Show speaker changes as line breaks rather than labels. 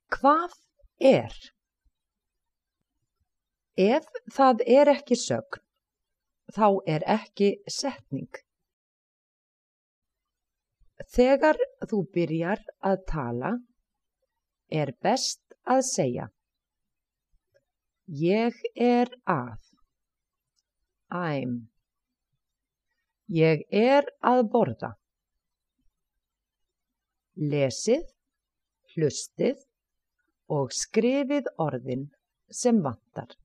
Hvað er? Ef það er ekki sögn, þá er ekki setning. Þegar þú byrjar að tala, er best að segja: Ég er að. I'm. Ég er að borða. Lesið, hlustið og skrifið orðin sem vantar.